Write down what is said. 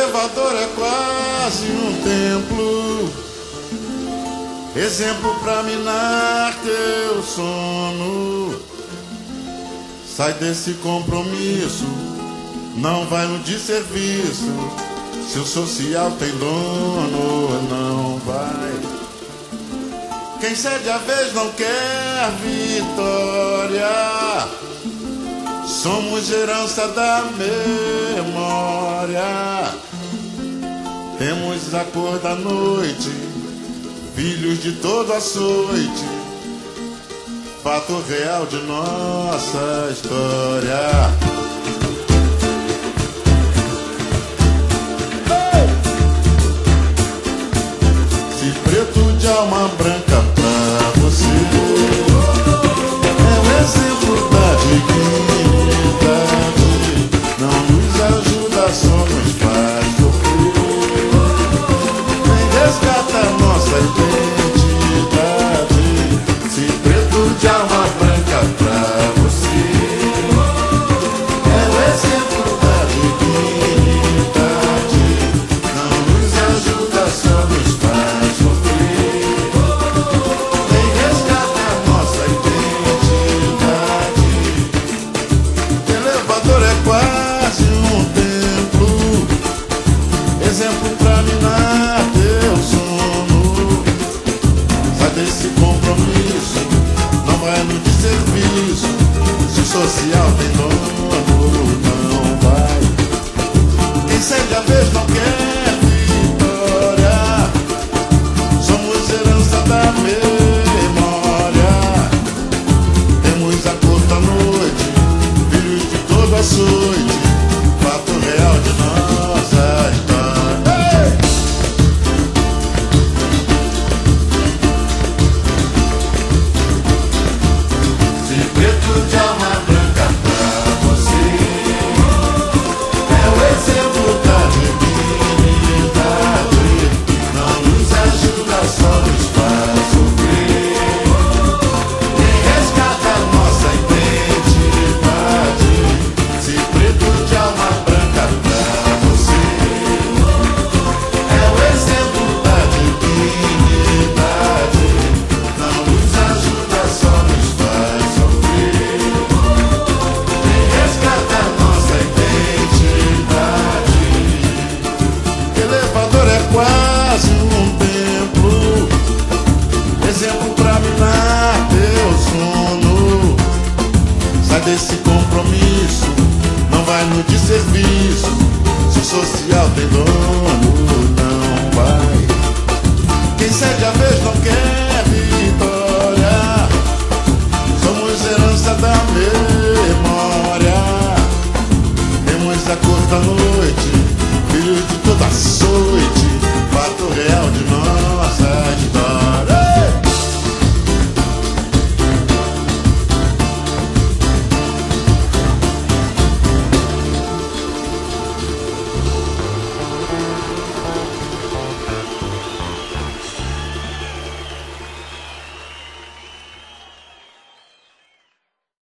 elevador é quase um templo, exemplo pra minar teu sono. Sai desse compromisso, não vai no desserviço. Se o social tem dono, não vai. Quem cede a vez não quer vitória. Somos herança da memória. Temos a cor da noite, filhos de todo açoite, fato real de nossa história. Se preto de alma branca pra você é um exemplo da dignidade, não nos ajuda, só nos faz sofrer. Nem resgata nossa identidade. Se preto de alma branca pra você é um exemplo da dignidade, não nos ajuda, só nos faz sofrer. Nem resgata nossa identidade. Elevador é quase um templo, exemplo pra minar teu sono. Sai desse compromisso, não vai no desserviço. Se o social tem dono, não vai. Quem cede a vez não quer vitória. Somos herança da memória. Temos a cor da noite, filhos de todo açoite, fato real de nossa história. Ei! Se preto de alma branca pra você é o exemplo da dignidade, não nos ajuda, só nos faz sofrer. Nem resgata nossa identidade. Se preto de alma branca pra você é o exemplo da dignidade, não nos ajuda, só nos faz sofrer. Nem resgata nossa identidade. Elevador é quase um templo, exemplo pra minar teu sono. Sai desse compromisso, não vai no desserviço. Se o social tem dono, não vai. Quem cede a vez não quer vitória. Somos herança da memória. Temos a cor da noite, filhos de toda açoite, fato real de nossa